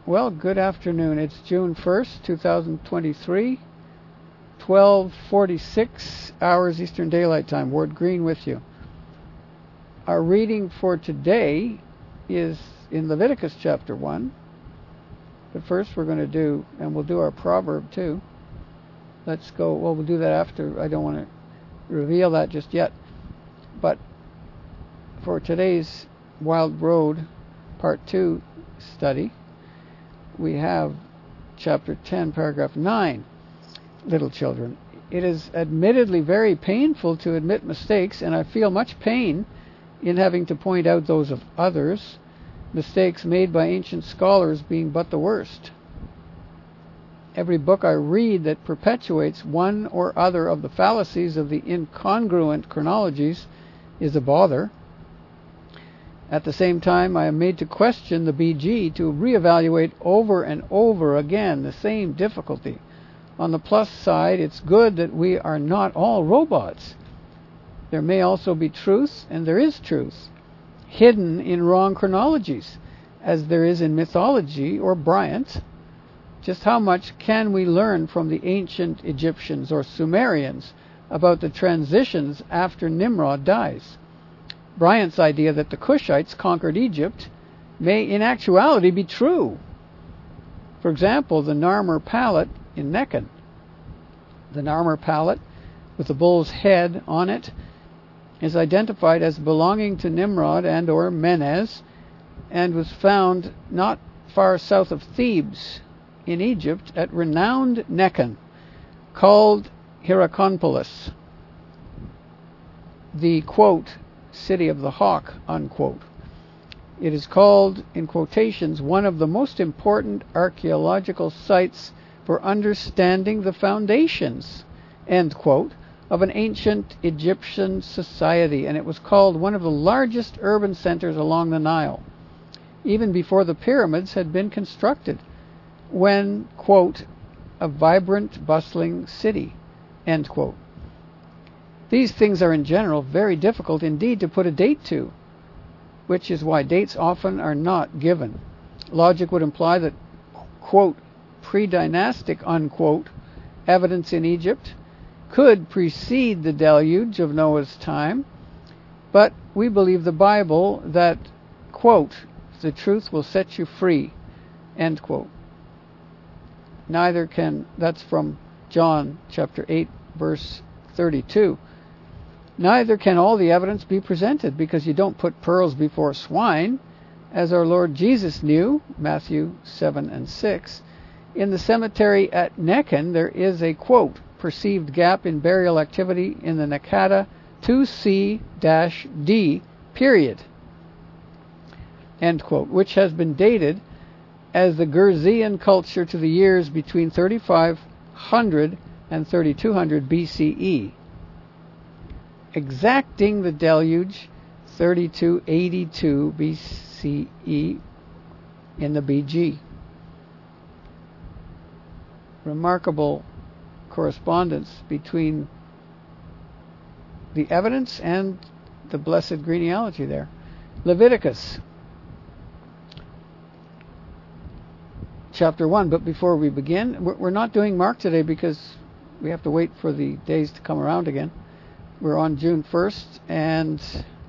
Well, good afternoon. It's June 1st, 2023, 12:46 hours Eastern Daylight Time. Ward Green with you. Our reading for today is in Leviticus chapter 1. But first we're going to do, and we'll do our proverb too. Let's go, well, we'll do that after. I don't want to reveal that just yet. But for today's Wild Road Part 2 study, we have chapter 10, paragraph 9, little children. It is admittedly very painful to admit mistakes, and I feel much pain in having to point out those of others, mistakes made by ancient scholars being but the worst. Every book I read that perpetuates one or other of the fallacies of the incongruent chronologies is a bother. At the same time, I am made to question the BG, to reevaluate over and over again the same difficulty. On the plus side, it's good that we are not all robots. There may also be truth, and there is truth, hidden in wrong chronologies, as there is in mythology or Bryant. Just how much can we learn from the ancient Egyptians or Sumerians about the transitions after Nimrod dies? Bryant's idea that the Cushites conquered Egypt may in actuality be true. For example, the Narmer palette in Nekhen. The Narmer palette, with the bull's head on it, is identified as belonging to Nimrod and or Menes, and was found not far south of Thebes in Egypt at renowned Nekhen, called Hierakonpolis, the, quote, city of the hawk, unquote. It is called, in quotations, one of the most important archaeological sites for understanding the foundations, end quote, of an ancient Egyptian society, and it was called one of the largest urban centers along the Nile, even before the pyramids had been constructed, when, quote, a vibrant, bustling city, end quote. These things are in general very difficult indeed to put a date to, which is why dates often are not given. Logic would imply that, quote, pre-dynastic, unquote, evidence in Egypt could precede the deluge of Noah's time, but we believe the Bible that, quote, the truth will set you free, end quote. Neither can, that's from John chapter 8, verse 32. Neither can all the evidence be presented, because you don't put pearls before swine, as our Lord Jesus knew, Matthew 7 and 6. In the cemetery at Nekhen, there is a, quote, perceived gap in burial activity in the Naqada 2C-D period, end quote, which has been dated as the Gerzean culture to the years between 3500 and 3200 BCE. Exacting the deluge 3282 BCE in the BG. Remarkable correspondence between the evidence and the blessed genealogy there. Leviticus chapter 1, but before we begin, we're not doing Mark today because we have to wait for the days to come around again. We're on June 1st, and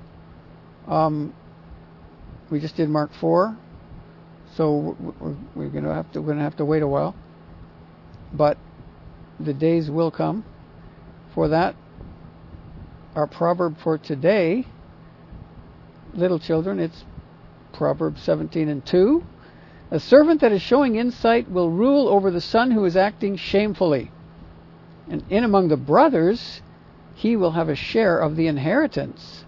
we just did Mark 4, so we're going to have to wait a while. But the days will come for that. Our proverb for today, little children, it's Proverbs 17 and 2. A servant that is showing insight will rule over the son who is acting shamefully, and in among the brothers he will have a share of the inheritance.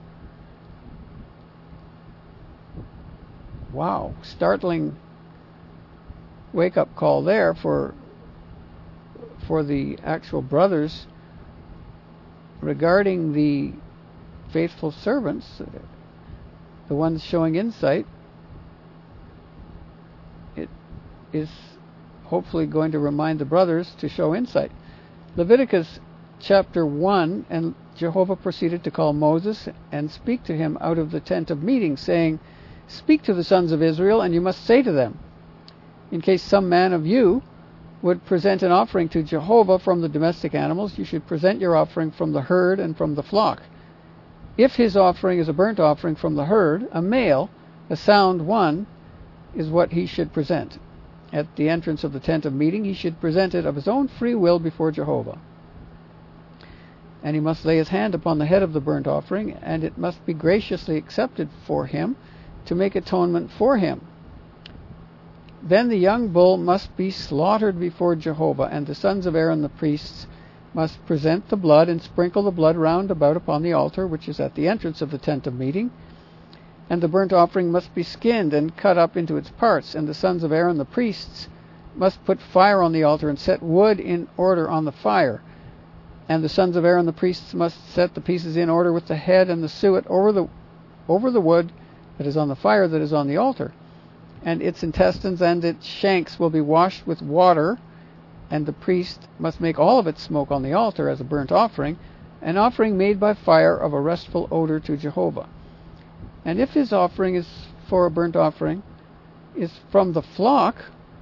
Wow, startling wake-up call there for the actual brothers regarding the faithful servants, the ones showing insight. It is hopefully going to remind the brothers to show insight. Leviticus chapter 1, and Jehovah proceeded to call Moses and speak to him out of the tent of meeting, saying, Speak to the sons of Israel, and you must say to them, In case some man of you would present an offering to Jehovah from the domestic animals, you should present your offering from the herd and from the flock. If his offering is a burnt offering from the herd, a male, a sound one, is what he should present. At the entrance of the tent of meeting, he should present it of his own free will before Jehovah. And he must lay his hand upon the head of the burnt offering, and it must be graciously accepted for him to make atonement for him. Then the young bull must be slaughtered before Jehovah, and the sons of Aaron the priests must present the blood and sprinkle the blood round about upon the altar, which is at the entrance of the tent of meeting. And the burnt offering must be skinned and cut up into its parts, and the sons of Aaron the priests must put fire on the altar and set wood in order on the fire. And the sons of Aaron the priests must set the pieces in order with the head and the suet over the wood that is on the fire that is on the altar. And its intestines and its shanks will be washed with water, and the priest must make all of its smoke on the altar as a burnt offering, an offering made by fire of a restful odor to Jehovah. And if his offering is for a burnt offering is from the flock,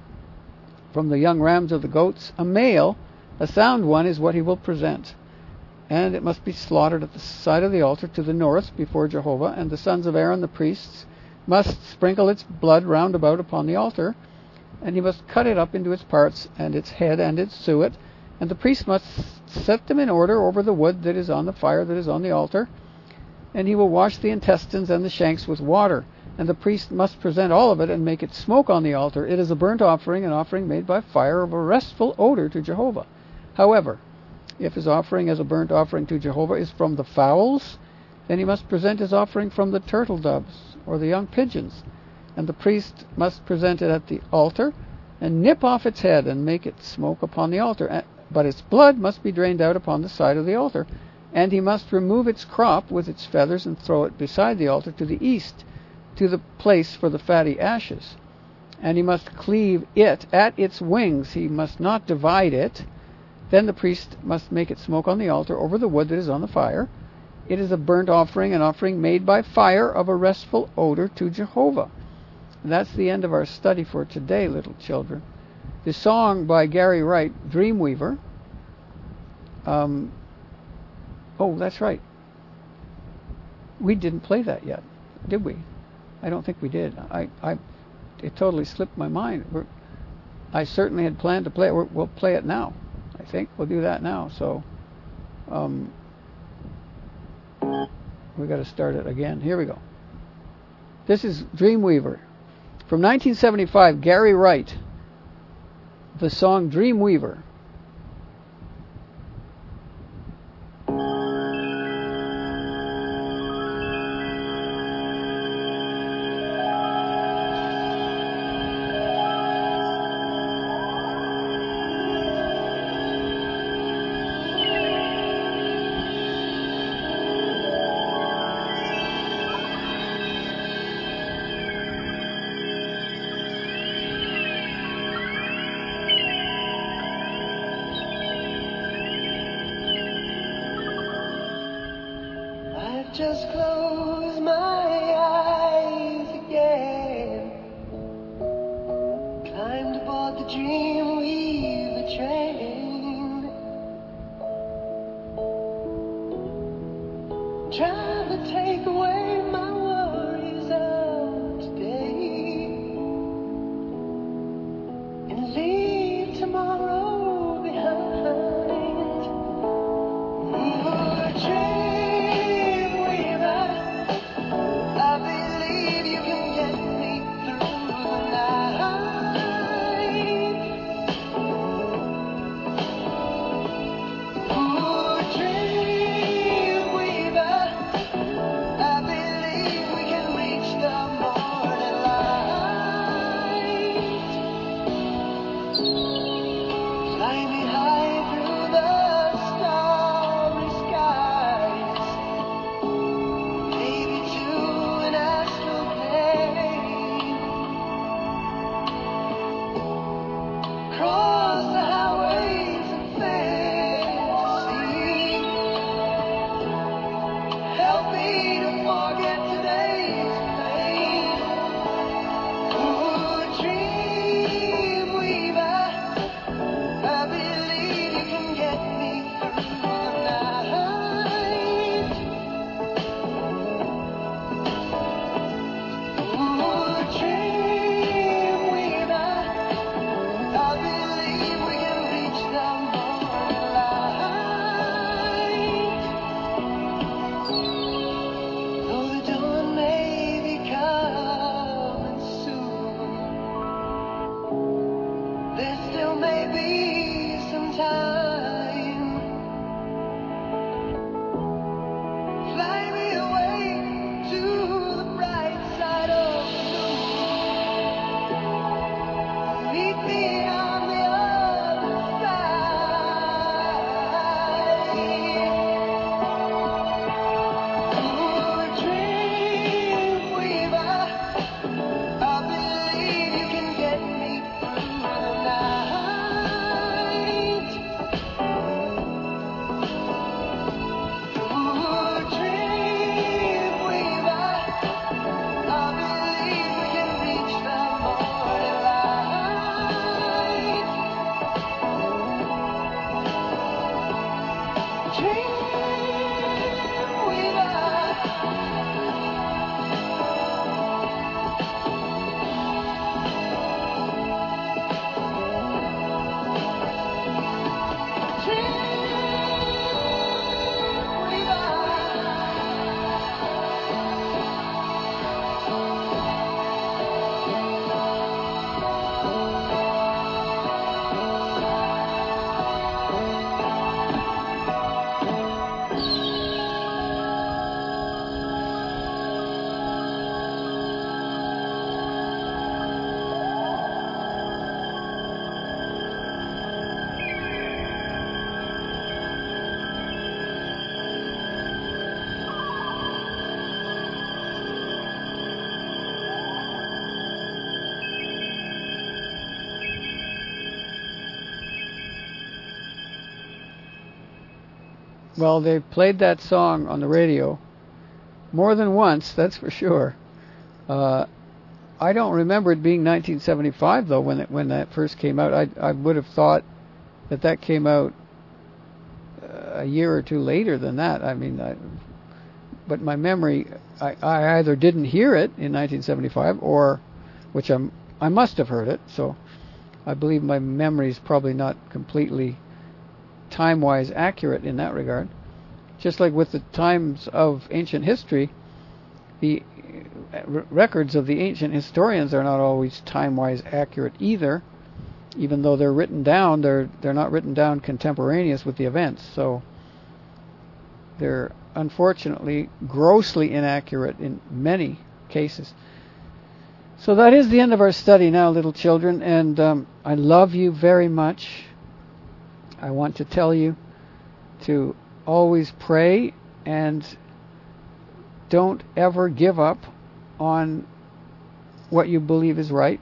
from the young rams or the goats, a male, a sound one, is what he will present. And it must be slaughtered at the side of the altar to the north before Jehovah, and the sons of Aaron the priests must sprinkle its blood round about upon the altar, and he must cut it up into its parts, and its head and its suet, and the priest must set them in order over the wood that is on the fire that is on the altar, and he will wash the intestines and the shanks with water, and the priest must present all of it and make it smoke on the altar. It is a burnt offering, an offering made by fire of a restful odor to Jehovah. However, if his offering as a burnt offering to Jehovah is from the fowls, then he must present his offering from the turtle doves or the young pigeons, and the priest must present it at the altar and nip off its head and make it smoke upon the altar. But its blood must be drained out upon the side of the altar, and he must remove its crop with its feathers and throw it beside the altar to the east, to the place for the fatty ashes. And he must cleave it at its wings. He must not divide it. Then the priest must make it smoke on the altar over the wood that is on the fire. It is a burnt offering, an offering made by fire of a restful odor to Jehovah. And that's the end of our study for today, little children. The song by Gary Wright, Dreamweaver. Oh, that's right. We didn't play that yet, did we? I don't think we did. It totally slipped my mind. I certainly had planned to play it. We'll play it now. I think we'll do that now. So we got to start it again. Here we go. This is Dreamweaver from 1975. Gary Wright. The song Dreamweaver. Just close my eyes again. Climbed aboard the Dreamweaver train. Trying to take away my worries of today and leave tomorrow behind. Ooh, dream. time. Fly me away to the bright side of the moon. Meet me on the other side. Ooh, dream weaver, I believe you can get me through the night. Ooh, dream weaver, I believe we can reach the morning light. Dream weaver. Well, they played that song on the radio more than once, that's for sure. I don't remember it being 1975 though when that first came out. I would have thought that came out a year or two later than that. I mean, but my memory, I either didn't hear it in 1975 or, which I must have heard it. So I believe my memory is probably not completely time-wise accurate in that regard. Just like with the times of ancient history, the records of the ancient historians are not always time-wise accurate either. Even though they're written down, they're not written down contemporaneous with the events. So they're unfortunately grossly inaccurate in many cases. So that is the end of our study now, little children, and I love you very much. I want to tell you to always pray and don't ever give up on what you believe is right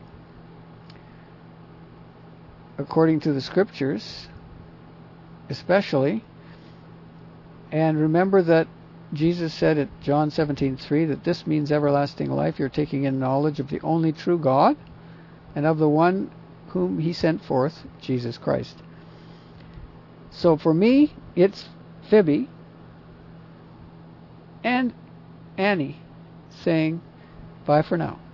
according to the scriptures, especially. And remember that Jesus said at John 17:3 that this means everlasting life. You're taking in knowledge of the only true God and of the one whom he sent forth, Jesus Christ. So for me, it's Phoebe and Annie saying bye for now.